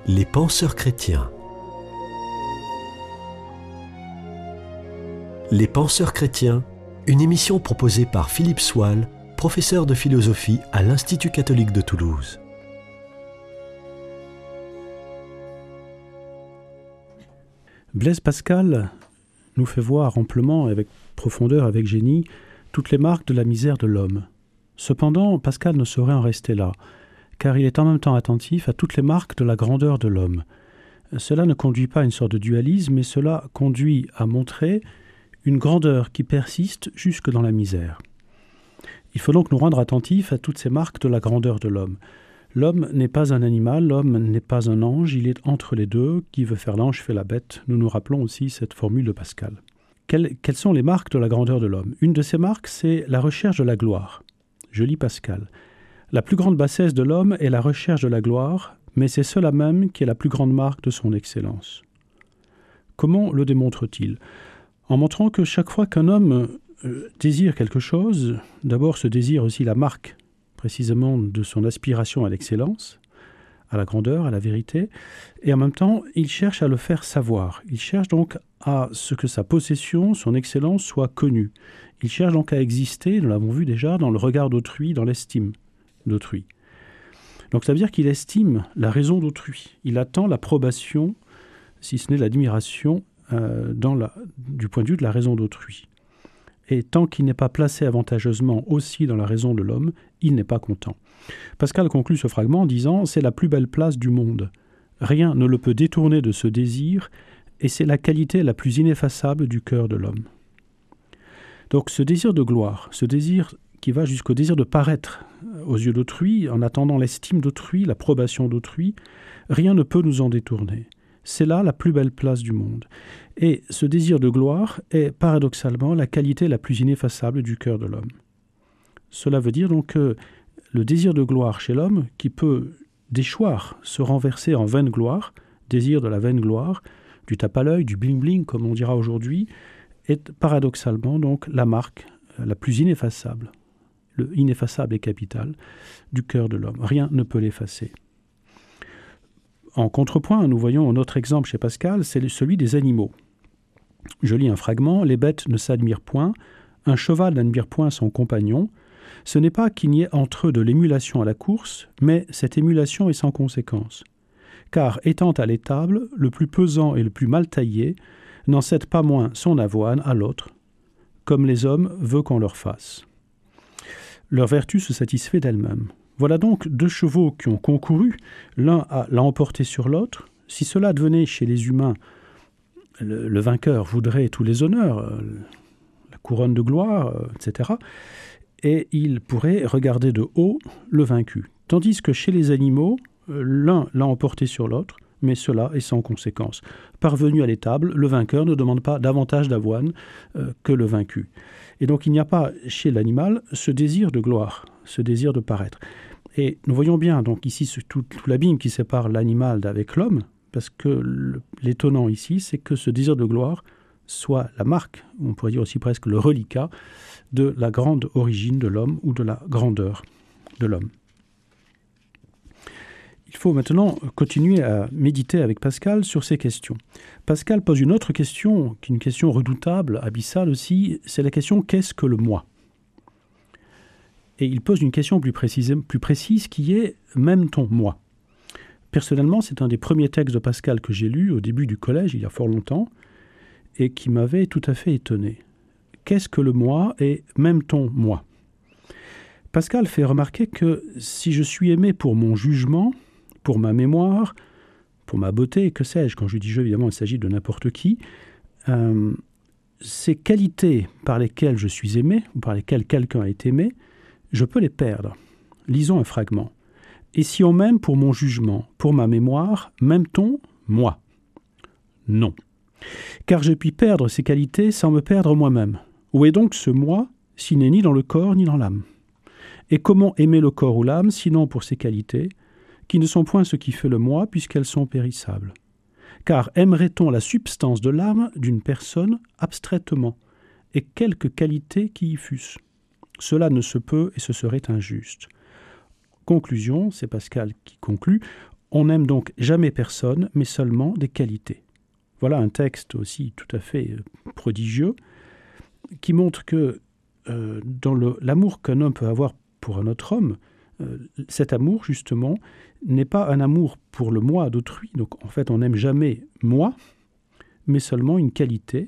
Les penseurs chrétiens. Les penseurs chrétiens, une émission proposée par Philippe Soile, professeur de philosophie à l'Institut catholique de Toulouse. Blaise Pascal nous fait voir amplement, avec profondeur, avec génie, toutes les marques de la misère de l'homme. Cependant, Pascal ne saurait en rester là, car il est en même temps attentif à toutes les marques de la grandeur de l'homme. Cela ne conduit pas à une sorte de dualisme, mais cela conduit à montrer une grandeur qui persiste jusque dans la misère. Il faut donc nous rendre attentifs à toutes ces marques de la grandeur de l'homme. L'homme n'est pas un animal, l'homme n'est pas un ange, il est entre les deux. Qui veut faire l'ange fait la bête. Nous nous rappelons aussi cette formule de Pascal. Quelles sont les marques de la grandeur de l'homme ? Une de ces marques, c'est la recherche de la gloire. Je lis Pascal. La plus grande bassesse de l'homme est la recherche de la gloire, mais c'est cela même qui est la plus grande marque de son excellence. Comment le démontre-t-il ? En montrant que chaque fois qu'un homme désire quelque chose, d'abord se désire aussi la marque précisément de son aspiration à l'excellence, à la grandeur, à la vérité, et en même temps, il cherche à le faire savoir. Il cherche donc à ce que sa possession, son excellence soit connue. Il cherche donc à exister, nous l'avons vu déjà, dans le regard d'autrui, dans l'estime d'autrui. Donc ça veut dire qu'il estime la raison d'autrui. Il attend l'approbation, si ce n'est l'admiration, du point de vue de la raison d'autrui. Et tant qu'il n'est pas placé avantageusement aussi dans la raison de l'homme, il n'est pas content. Pascal conclut ce fragment en disant « C'est la plus belle place du monde. Rien ne le peut détourner de ce désir, et c'est la qualité la plus ineffaçable du cœur de l'homme. » Donc ce désir de gloire, ce désir qui va jusqu'au désir de paraître aux yeux d'autrui, en attendant l'estime d'autrui, l'approbation d'autrui, rien ne peut nous en détourner. C'est là la plus belle place du monde. Et ce désir de gloire est paradoxalement la qualité la plus ineffaçable du cœur de l'homme. Cela veut dire donc que le désir de gloire chez l'homme, qui peut déchoir, se renverser en vaine gloire, désir de la vaine gloire, du tape à l'œil, du bling-bling, comme on dira aujourd'hui, est paradoxalement donc la marque la plus ineffaçable, le ineffaçable et capital du cœur de l'homme. Rien ne peut l'effacer. En contrepoint, nous voyons un autre exemple chez Pascal, c'est celui des animaux. Je lis un fragment, « Les bêtes ne s'admirent point, un cheval n'admire point son compagnon. Ce n'est pas qu'il n'y ait entre eux de l'émulation à la course, mais cette émulation est sans conséquence. Car, étant à l'étable, le plus pesant et le plus mal taillé n'en cède pas moins son avoine à l'autre, comme les hommes veulent qu'on leur fasse. Leur vertu se satisfait d'elle-même. Voilà donc deux chevaux qui ont concouru, l'un l'a emporté sur l'autre. Si cela devenait chez les humains, le vainqueur voudrait tous les honneurs, la couronne de gloire, etc. Et il pourrait regarder de haut le vaincu. Tandis que chez les animaux, l'un l'a emporté sur l'autre, mais cela est sans conséquence. Parvenu à l'étable, le vainqueur ne demande pas davantage d'avoine que le vaincu. Et donc il n'y a pas chez l'animal ce désir de gloire, ce désir de paraître. Et nous voyons bien donc ici tout l'abîme qui sépare l'animal d'avec l'homme, parce que l'étonnant ici, c'est que ce désir de gloire soit la marque, on pourrait dire aussi presque le reliquat, de la grande origine de l'homme ou de la grandeur de l'homme. Il faut maintenant continuer à méditer avec Pascal sur ces questions. Pascal pose une autre question, qui est une question redoutable, abyssale aussi, c'est la question « qu'est-ce que le moi ?» Et il pose une question plus précise qui est « m'aime-t-on moi ?» Personnellement, c'est un des premiers textes de Pascal que j'ai lu au début du collège, il y a fort longtemps, et qui m'avait tout à fait étonné. Qu'est-ce que le moi et m'aime-t-on moi ? Pascal fait remarquer que si je suis aimé pour mon jugement, pour ma mémoire, pour ma beauté, que sais-je, quand je dis « je », évidemment, il s'agit de n'importe qui, ces qualités par lesquelles je suis aimé, ou par lesquelles quelqu'un est aimé, je peux les perdre. Lisons un fragment. « Et si on m'aime pour mon jugement, pour ma mémoire, m'aime-t-on moi ? Non. Car je puis perdre ces qualités sans me perdre moi-même. Où est donc ce moi, s'il n'est ni dans le corps ni dans l'âme ? Et comment aimer le corps ou l'âme, sinon pour ces qualités, qui ne sont point ce qui fait le moi, puisqu'elles sont périssables. Car aimerait-on la substance de l'âme d'une personne abstraitement, et quelque qualité qui y fussent ? Cela ne se peut et ce serait injuste. Conclusion, c'est Pascal qui conclut, On n'aime donc jamais personne, mais seulement des qualités. Voilà un texte aussi tout à fait prodigieux qui montre que dans l'amour qu'un homme peut avoir pour un autre homme, cet amour, justement, n'est pas un amour pour le moi d'autrui. Donc, en fait, on n'aime jamais moi, mais seulement une qualité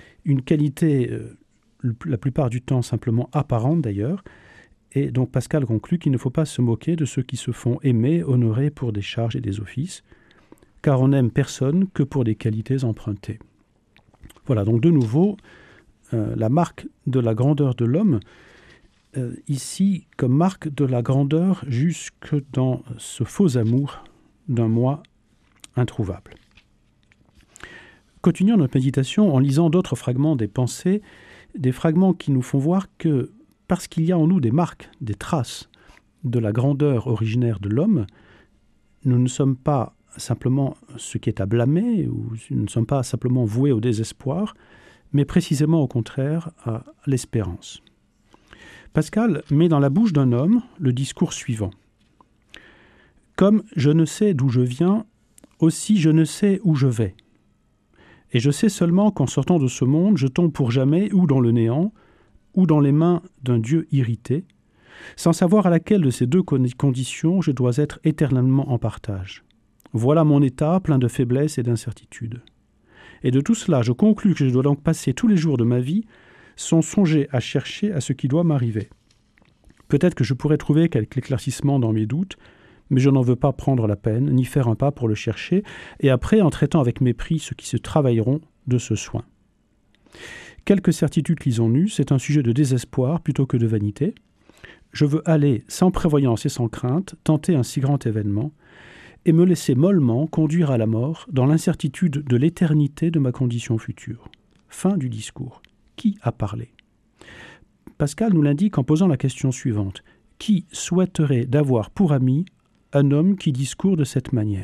la plupart du temps simplement apparente d'ailleurs. Et donc Pascal conclut qu'il ne faut pas se moquer de ceux qui se font aimer, honorer pour des charges et des offices, car on n'aime personne que pour des qualités empruntées. Voilà, donc de nouveau, la marque de la grandeur de l'homme, ici comme marque de la grandeur jusque dans ce faux amour d'un moi introuvable. Continuons notre méditation en lisant d'autres fragments des pensées, des fragments qui nous font voir que parce qu'il y a en nous des marques, des traces de la grandeur originaire de l'homme, nous ne sommes pas simplement ce qui est à blâmer, ou nous ne sommes pas simplement voués au désespoir, mais précisément au contraire à l'espérance. Pascal met dans la bouche d'un homme le discours suivant. « Comme je ne sais d'où je viens, aussi je ne sais où je vais. Et je sais seulement qu'en sortant de ce monde, je tombe pour jamais ou dans le néant, ou dans les mains d'un Dieu irrité, sans savoir à laquelle de ces deux conditions je dois être éternellement en partage. Voilà mon état plein de faiblesse et d'incertitude. Et de tout cela, je conclus que je dois donc passer tous les jours de ma vie sans songer à chercher à ce qui doit m'arriver. Peut-être que je pourrais trouver quelque éclaircissement dans mes doutes, mais je n'en veux pas prendre la peine, ni faire un pas pour le chercher, et après en traitant avec mépris ceux qui se travailleront de ce soin. Quelques certitudes qu'ils ont eues, c'est un sujet de désespoir plutôt que de vanité. Je veux aller sans prévoyance et sans crainte, tenter un si grand événement, et me laisser mollement conduire à la mort dans l'incertitude de l'éternité de ma condition future. » Fin du discours. Qui a parlé ? Pascal nous l'indique en posant la question suivante. Qui souhaiterait d'avoir pour ami un homme qui discourt de cette manière ?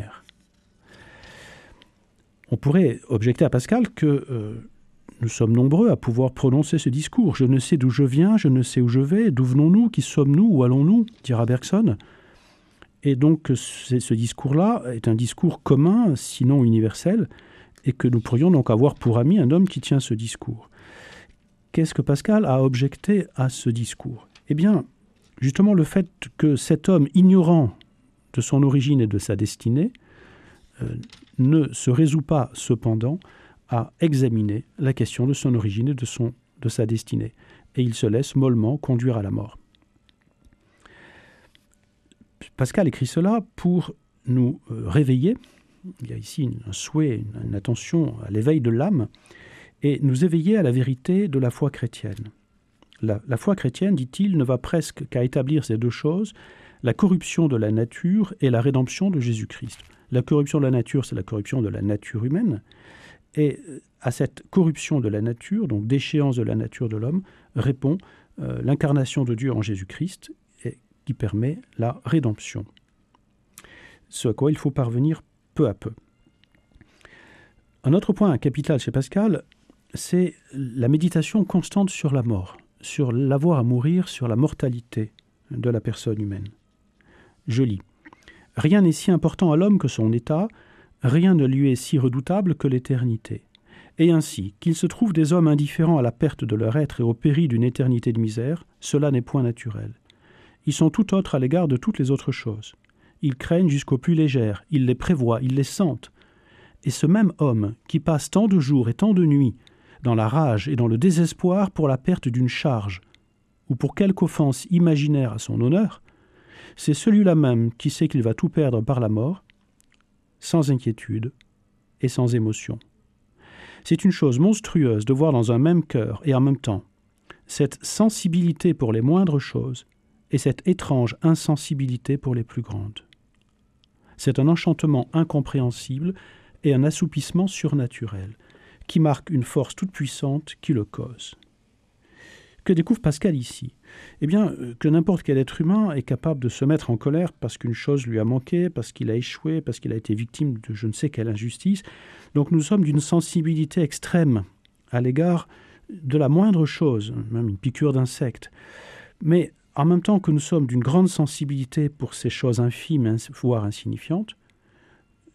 On pourrait objecter à Pascal que nous sommes nombreux à pouvoir prononcer ce discours. « Je ne sais d'où je viens, je ne sais où je vais, d'où venons-nous, qui sommes-nous, où allons-nous » dira Bergson. Et donc ce discours-là est un discours commun, sinon universel, et que nous pourrions donc avoir pour ami un homme qui tient ce discours. Qu'est-ce que Pascal a objecté à ce discours ? Eh bien, justement le fait que cet homme ignorant de son origine et de sa destinée ne se résout pas cependant à examiner la question de son origine et de sa destinée. Et il se laisse mollement conduire à la mort. Pascal écrit cela pour nous réveiller. Il y a ici un souhait, une attention à l'éveil de l'âme, et nous éveiller à la vérité de la foi chrétienne. La foi chrétienne, dit-il, ne va presque qu'à établir ces deux choses, la corruption de la nature et la rédemption de Jésus-Christ. La corruption de la nature, c'est la corruption de la nature humaine, et à cette corruption de la nature, donc déchéance de la nature de l'homme, répond l'incarnation de Dieu en Jésus-Christ, qui permet la rédemption. Ce à quoi il faut parvenir peu à peu. Un autre point capital chez Pascal, c'est la méditation constante sur la mort, sur l'avoir à mourir, sur la mortalité de la personne humaine. Je lis. « Rien n'est si important à l'homme que son état, rien ne lui est si redoutable que l'éternité. Et ainsi, qu'il se trouve des hommes indifférents à la perte de leur être et au péril d'une éternité de misère, cela n'est point naturel. Ils sont tout autres à l'égard de toutes les autres choses. Ils craignent jusqu'aux plus légères, ils les prévoient, ils les sentent. Et ce même homme qui passe tant de jours et tant de nuits dans la rage et dans le désespoir pour la perte d'une charge ou pour quelque offense imaginaire à son honneur, c'est celui-là même qui sait qu'il va tout perdre par la mort, sans inquiétude et sans émotion. C'est une chose monstrueuse de voir dans un même cœur et en même temps cette sensibilité pour les moindres choses et cette étrange insensibilité pour les plus grandes. C'est un enchantement incompréhensible et un assoupissement surnaturel qui marque une force toute puissante qui le cause. Que découvre Pascal ici ? Eh bien, que n'importe quel être humain est capable de se mettre en colère parce qu'une chose lui a manqué, parce qu'il a échoué, parce qu'il a été victime de je ne sais quelle injustice. Donc nous sommes d'une sensibilité extrême à l'égard de la moindre chose, même une piqûre d'insecte. Mais en même temps que nous sommes d'une grande sensibilité pour ces choses infimes, voire insignifiantes,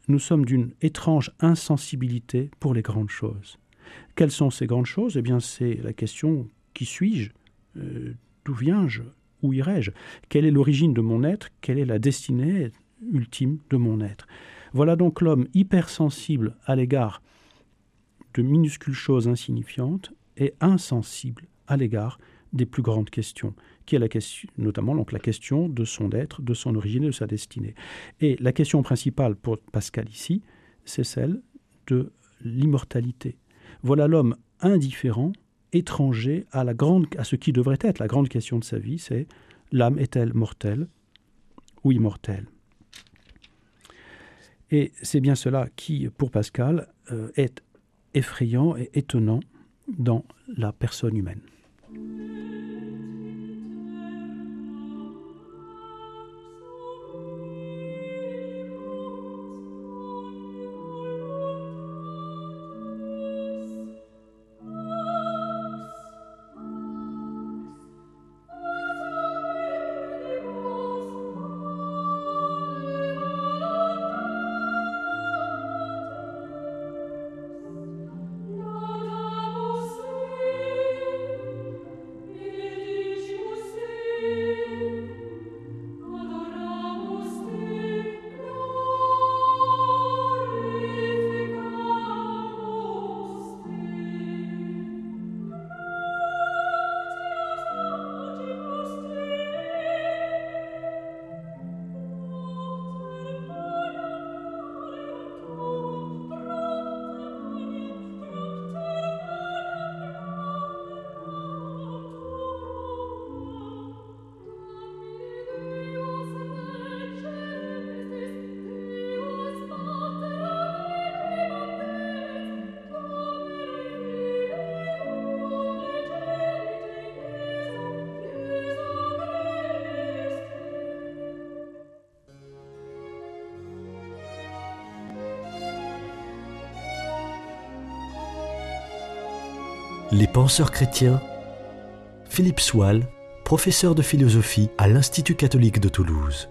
nous sommes d'une étrange insensibilité pour les grandes choses. Quelles sont ces grandes choses ? Eh bien, c'est la question « qui suis-je ? D'où viens-je ? Où irai-je ? Quelle est l'origine de mon être ? Quelle est la destinée ultime de mon être ?» Voilà donc l'homme hypersensible à l'égard de minuscules choses insignifiantes et insensible à l'égard des plus grandes questions, qui est la question, notamment donc la question de son être, de son origine et de sa destinée. Et la question principale pour Pascal ici, c'est celle de l'immortalité. Voilà l'homme indifférent, étranger à ce qui devrait être la grande question de sa vie, c'est l'âme est-elle mortelle ou immortelle ? Et c'est bien cela qui, pour Pascal, est effrayant et étonnant dans la personne humaine. Les penseurs chrétiens. Philippe Soile, professeur de philosophie à l'Institut catholique de Toulouse.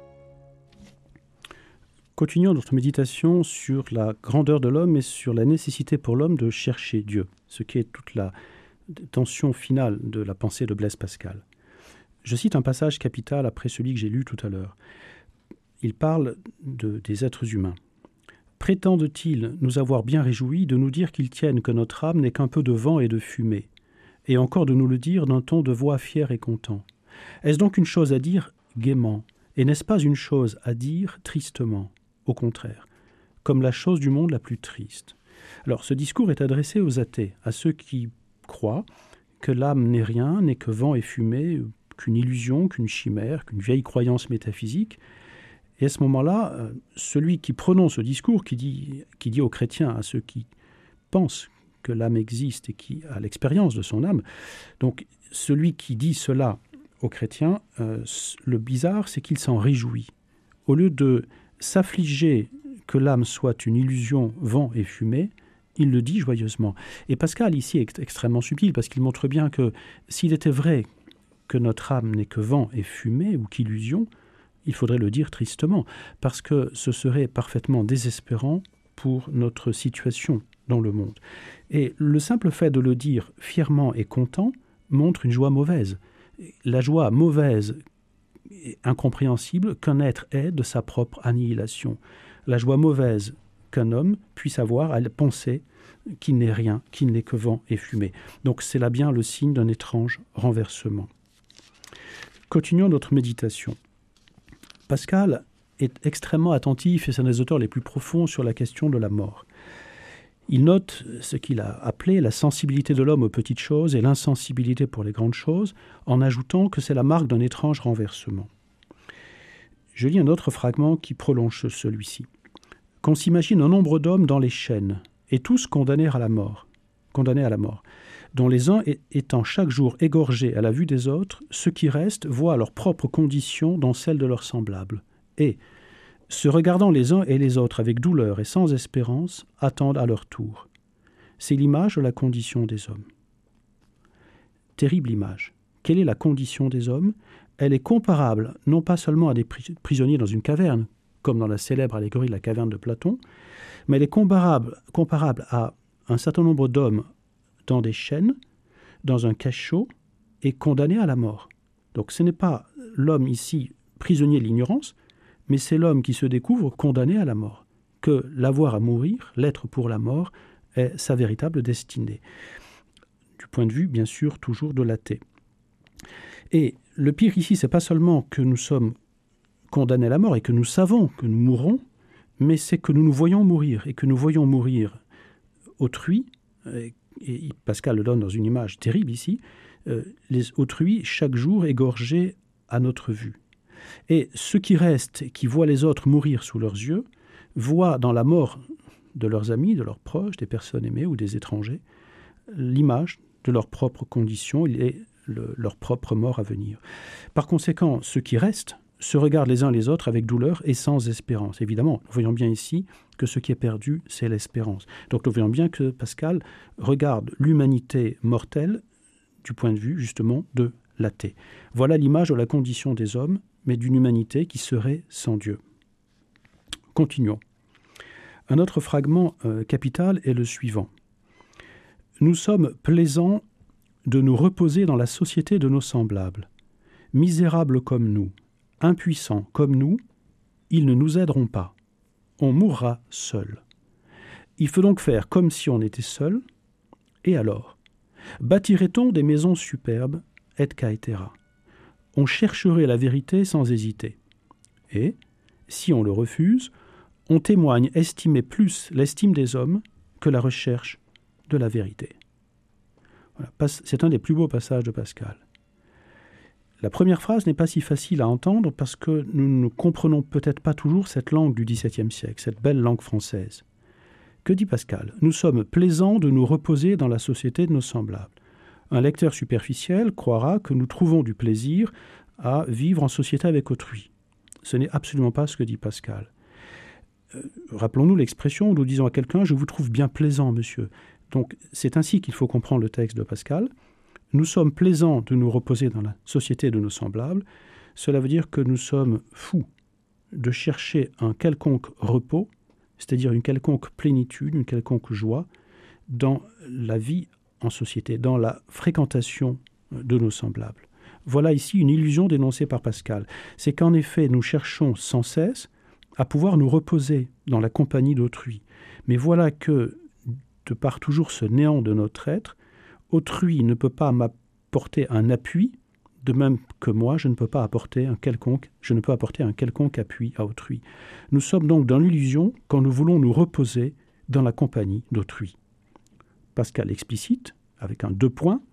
Continuons notre méditation sur la grandeur de l'homme et sur la nécessité pour l'homme de chercher Dieu, ce qui est toute la tension finale de la pensée de Blaise Pascal. Je cite un passage capital après celui que j'ai lu tout à l'heure. Il parle des êtres humains. Prétendent-ils nous avoir bien réjouis de nous dire qu'ils tiennent que notre âme n'est qu'un peu de vent et de fumée, et encore de nous le dire d'un ton de voix fier et content. Est-ce donc une chose à dire gaiement, et n'est-ce pas une chose à dire tristement, au contraire, comme la chose du monde la plus triste ? Alors, ce discours est adressé aux athées, à ceux qui croient que l'âme n'est rien, n'est que vent et fumée, qu'une illusion, qu'une chimère, qu'une vieille croyance métaphysique. Et à ce moment-là, celui qui prononce ce discours, qui dit aux chrétiens, à ceux qui pensent que l'âme existe et qui a l'expérience de son âme, donc celui qui dit cela aux chrétiens, le bizarre, c'est qu'il s'en réjouit. Au lieu de s'affliger que l'âme soit une illusion, vent et fumée, il le dit joyeusement. Et Pascal, ici, est extrêmement subtil, parce qu'il montre bien que s'il était vrai que notre âme n'est que vent et fumée, ou qu'illusion, il faudrait le dire tristement, parce que ce serait parfaitement désespérant pour notre situation dans le monde. Et le simple fait de le dire fièrement et content montre une joie mauvaise. La joie mauvaise et incompréhensible qu'un être est de sa propre annihilation. La joie mauvaise qu'un homme puisse avoir à penser qu'il n'est rien, qu'il n'est que vent et fumée. Donc c'est là bien le signe d'un étrange renversement. Continuons notre méditation. Pascal est extrêmement attentif, et c'est un des auteurs les plus profonds sur la question de la mort. Il note ce qu'il a appelé la sensibilité de l'homme aux petites choses et l'insensibilité pour les grandes choses, en ajoutant que c'est la marque d'un étrange renversement. Je lis un autre fragment qui prolonge celui-ci. « Qu'on s'imagine un nombre d'hommes dans les chaînes, et tous condamnés à la mort, dont les uns étant chaque jour égorgés à la vue des autres, ceux qui restent voient leur propre condition dans celle de leurs semblables, et, se regardant les uns et les autres avec douleur et sans espérance, attendent à leur tour. C'est l'image de la condition des hommes. » Terrible image. Quelle est la condition des hommes ? Elle est comparable non pas seulement à des prisonniers dans une caverne, comme dans la célèbre allégorie de la caverne de Platon, mais elle est comparable à un certain nombre d'hommes dans des chaînes, dans un cachot, et condamnés à la mort. Donc ce n'est pas l'homme ici prisonnier de l'ignorance, mais c'est l'homme qui se découvre condamné à la mort. Que l'avoir à mourir, l'être pour la mort, est sa véritable destinée. Du point de vue, bien sûr, toujours de l'athée. Et le pire ici, c'est pas seulement que nous sommes condamnés à la mort et que nous savons que nous mourrons, mais c'est que nous nous voyons mourir et que nous voyons mourir autrui, et Pascal le donne dans une image terrible ici, les autrui chaque jour égorgés à notre vue. Et ceux qui restent, qui voient les autres mourir sous leurs yeux, voient dans la mort de leurs amis, de leurs proches, des personnes aimées ou des étrangers, l'image de leurs propres conditions et leur propre mort à venir. Par conséquent, ceux qui restent se regardent les uns les autres avec douleur et sans espérance. Évidemment, nous voyons bien ici que ce qui est perdu, c'est l'espérance. Donc nous voyons bien que Pascal regarde l'humanité mortelle du point de vue justement de l'athée. Voilà l'image de la condition des hommes, mais d'une humanité qui serait sans Dieu. Continuons. Un autre fragment capital est le suivant. Nous sommes plaisants de nous reposer dans la société de nos semblables. Misérables comme nous, impuissants comme nous, ils ne nous aideront pas. On mourra seul. Il faut donc faire comme si on était seul, et alors bâtirait-on des maisons superbes, et caetera. On chercherait la vérité sans hésiter. Et, si on le refuse, on témoigne estimer plus l'estime des hommes que la recherche de la vérité. Voilà. C'est un des plus beaux passages de Pascal. La première phrase n'est pas si facile à entendre parce que nous ne comprenons peut-être pas toujours cette langue du XVIIe siècle, cette belle langue française. Que dit Pascal ? Nous sommes plaisants de nous reposer dans la société de nos semblables. Un lecteur superficiel croira que nous trouvons du plaisir à vivre en société avec autrui. Ce n'est absolument pas ce que dit Pascal. Rappelons-nous l'expression où nous disons à quelqu'un « je vous trouve bien plaisant, monsieur ». Donc c'est ainsi qu'il faut comprendre le texte de Pascal. Nous sommes plaisants de nous reposer dans la société de nos semblables. Cela veut dire que nous sommes fous de chercher un quelconque repos, c'est-à-dire une quelconque plénitude, une quelconque joie dans la vie en société, dans la fréquentation de nos semblables. Voilà ici une illusion dénoncée par Pascal. C'est qu'en effet, nous cherchons sans cesse à pouvoir nous reposer dans la compagnie d'autrui. Mais voilà que, de par toujours ce néant de notre être, autrui ne peut pas m'apporter un appui, de même que moi, je ne peux apporter un quelconque appui à autrui. Nous sommes donc dans l'illusion quand nous voulons nous reposer dans la compagnie d'autrui. Pascal explicite, avec un 2 points,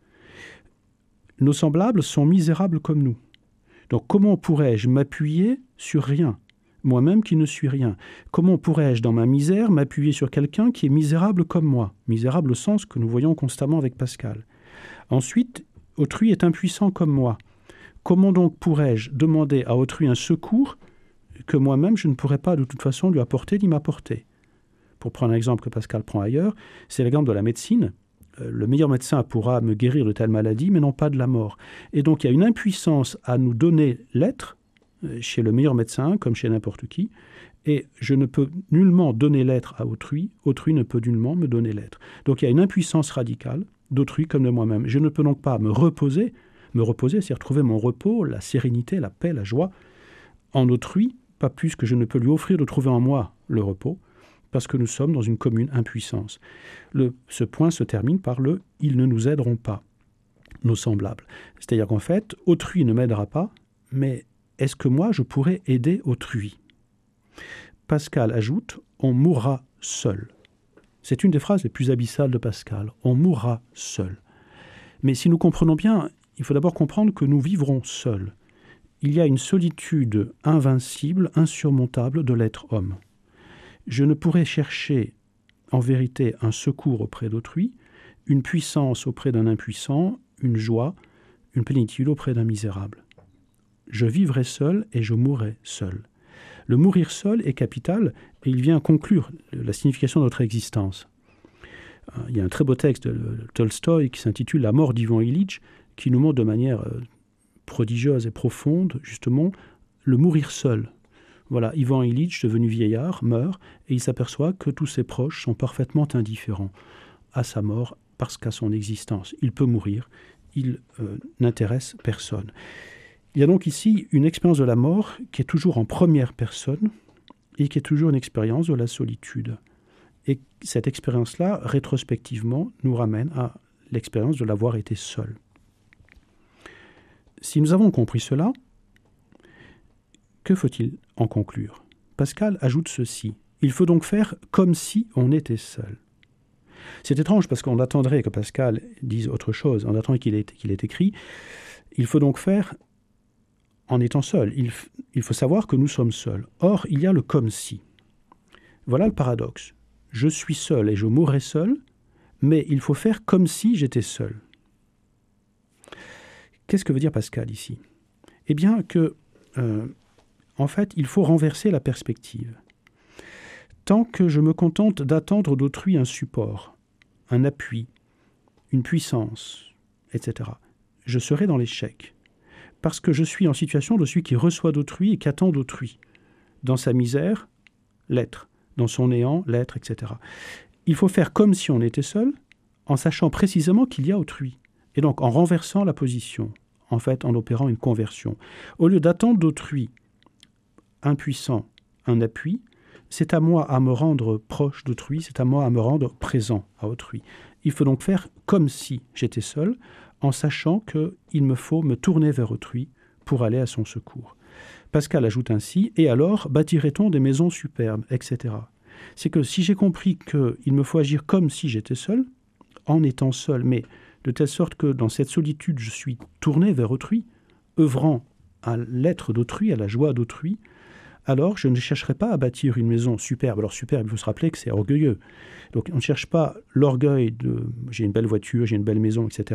nos semblables sont misérables comme nous. Donc comment pourrais-je m'appuyer sur rien, moi-même qui ne suis rien? Comment pourrais-je, dans ma misère, m'appuyer sur quelqu'un qui est misérable comme moi? Misérable au sens que nous voyons constamment avec Pascal. Ensuite, autrui est impuissant comme moi. Comment donc pourrais-je demander à autrui un secours que moi-même je ne pourrais pas de toute façon lui apporter ni m'apporter? Pour prendre un exemple que Pascal prend ailleurs, c'est l'exemple de la médecine. Le meilleur médecin pourra me guérir de telle maladie, mais non pas de la mort. Et donc il y a une impuissance à nous donner l'être, chez le meilleur médecin, comme chez n'importe qui, et je ne peux nullement donner l'être à autrui, autrui ne peut nullement me donner l'être. Donc il y a une impuissance radicale d'autrui comme de moi-même. Je ne peux donc pas me reposer, c'est retrouver mon repos, la sérénité, la paix, la joie, en autrui, pas plus que je ne peux lui offrir de trouver en moi le repos, parce que nous sommes dans une commune impuissance. Ce point se termine par le « ils ne nous aideront pas », nos semblables. C'est-à-dire qu'en fait, autrui ne m'aidera pas, mais est-ce que moi, je pourrais aider autrui? Pascal ajoute « on mourra seul ». C'est une des phrases les plus abyssales de Pascal. On mourra seul. Mais si nous comprenons bien, il faut d'abord comprendre que nous vivrons seuls. Il y a une solitude invincible, insurmontable de l'être homme. Je ne pourrais chercher en vérité un secours auprès d'autrui, une puissance auprès d'un impuissant, une joie, une plénitude auprès d'un misérable. Je vivrai seul et je mourrai seul. Le mourir seul est capital et il vient conclure la signification de notre existence. Il y a un très beau texte de Tolstoï qui s'intitule « La mort d'Ivan Ilitch » qui nous montre de manière prodigieuse et profonde, justement, le mourir seul. Voilà, Ivan Ilitch, devenu vieillard, meurt et il s'aperçoit que tous ses proches sont parfaitement indifférents à sa mort parce qu'à son existence. Il peut mourir, il n'intéresse personne. Il y a donc ici une expérience de la mort qui est toujours en première personne et qui est toujours une expérience de la solitude. Et cette expérience-là, rétrospectivement, nous ramène à l'expérience de l'avoir été seul. Si nous avons compris cela, que faut-il en conclure? Pascal ajoute ceci. Il faut donc faire comme si on était seul. C'est étrange parce qu'on attendrait que Pascal dise autre chose, on attendrait qu'il ait écrit. Il faut donc faire en étant seul. Il faut savoir que nous sommes seuls. Or, il y a le comme si. Voilà le paradoxe. Je suis seul et je mourrai seul, mais il faut faire comme si j'étais seul. Qu'est-ce que veut dire Pascal ici? Eh bien que, en fait, il faut renverser la perspective. Tant que je me contente d'attendre d'autrui un support, un appui, une puissance, etc., je serai dans l'échec. Parce que je suis en situation de celui qui reçoit d'autrui et qui attend d'autrui. Dans sa misère, l'être. Dans son néant, l'être, etc. Il faut faire comme si on était seul, en sachant précisément qu'il y a autrui. Et donc en renversant la position, en fait en opérant une conversion. Au lieu d'attendre d'autrui, impuissant, un appui, c'est à moi à me rendre proche d'autrui, c'est à moi à me rendre présent à autrui. Il faut donc faire comme si j'étais seul, en sachant qu'il me faut me tourner vers autrui pour aller à son secours. Pascal ajoute ainsi, et alors bâtirait-on des maisons superbes, etc. C'est que si j'ai compris qu'il me faut agir comme si j'étais seul, en étant seul, mais de telle sorte que dans cette solitude, je suis tourné vers autrui, œuvrant à l'être d'autrui, à la joie d'autrui, alors je ne chercherai pas à bâtir une maison superbe. Alors superbe, il faut se rappeler que c'est orgueilleux. Donc on ne cherche pas l'orgueil de « j'ai une belle voiture, j'ai une belle maison, etc. »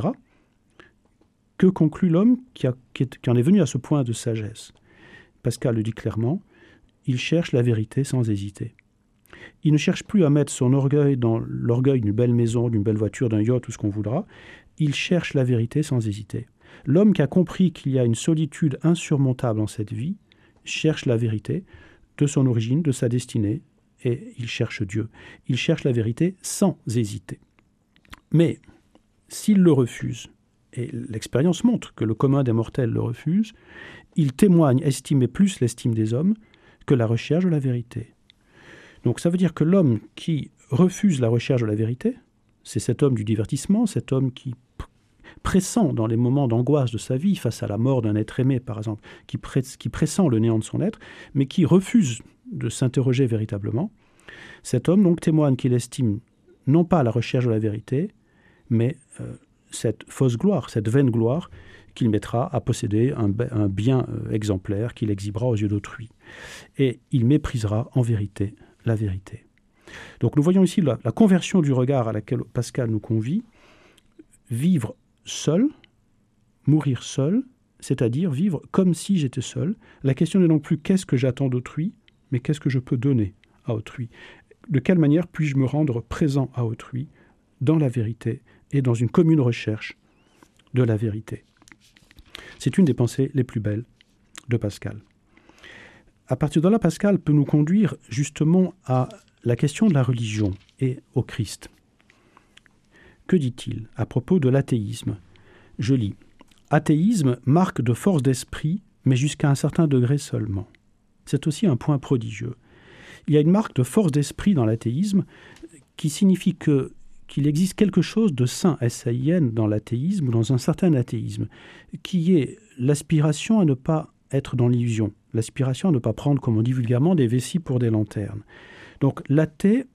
Que conclut l'homme qui en est venu à ce point de sagesse? Pascal le dit clairement, il cherche la vérité sans hésiter. Il ne cherche plus à mettre son orgueil dans l'orgueil d'une belle maison, d'une belle voiture, d'un yacht, tout ce qu'on voudra. Il cherche la vérité sans hésiter. L'homme qui a compris qu'il y a une solitude insurmontable en cette vie cherche la vérité de son origine, de sa destinée, et il cherche Dieu. Il cherche la vérité sans hésiter. Mais s'il le refuse, et l'expérience montre que le commun des mortels le refuse, il témoigne estimer plus l'estime des hommes que la recherche de la vérité. Donc ça veut dire que l'homme qui refuse la recherche de la vérité, c'est cet homme du divertissement, cet homme qui pressent dans les moments d'angoisse de sa vie, face à la mort d'un être aimé par exemple, qui pressent le néant de son être, mais qui refuse de s'interroger véritablement, cet homme donc témoigne qu'il estime non pas la recherche de la vérité, mais cette fausse gloire, cette vaine gloire qu'il mettra à posséder un bien exemplaire qu'il exhibera aux yeux d'autrui. Et il méprisera en vérité la vérité. Donc nous voyons ici la conversion du regard à laquelle Pascal nous convie, vivre seul, mourir seul, c'est-à-dire vivre comme si j'étais seul. La question n'est donc plus qu'est-ce que j'attends d'autrui, mais qu'est-ce que je peux donner à autrui. De quelle manière puis-je me rendre présent à autrui dans la vérité et dans une commune recherche de la vérité. C'est une des pensées les plus belles de Pascal. À partir de là, Pascal peut nous conduire justement à la question de la religion et au Christ. Que dit-il à propos de l'athéisme? Je lis. Athéisme, marque de force d'esprit, mais jusqu'à un certain degré seulement. C'est aussi un point prodigieux. Il y a une marque de force d'esprit dans l'athéisme qui signifie qu'il existe quelque chose de sain, S-A-I-N, dans l'athéisme ou dans un certain athéisme, qui est l'aspiration à ne pas être dans l'illusion, l'aspiration à ne pas prendre, comme on dit vulgairement, des vessies pour des lanternes. Donc l'athée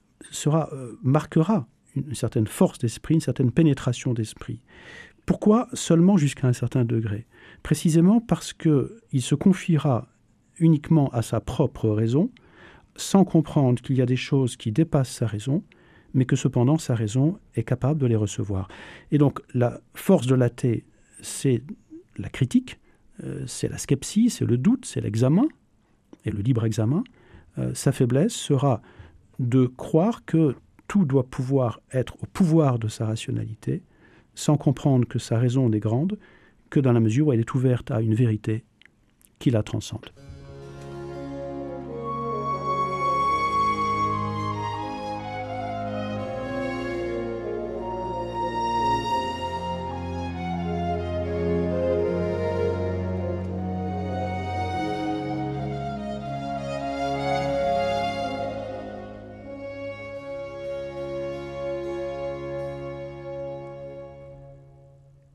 marquera une certaine force d'esprit, une certaine pénétration d'esprit. Pourquoi seulement jusqu'à un certain degré? Précisément parce qu'il se confiera uniquement à sa propre raison, sans comprendre qu'il y a des choses qui dépassent sa raison, mais que cependant sa raison est capable de les recevoir. Et donc la force de l'athée, c'est la critique, c'est la skepsis, c'est le doute, c'est l'examen, et le libre examen. Sa faiblesse sera de croire que tout doit pouvoir être au pouvoir de sa rationalité, sans comprendre que sa raison n'est grande que dans la mesure où elle est ouverte à une vérité qui la transcende.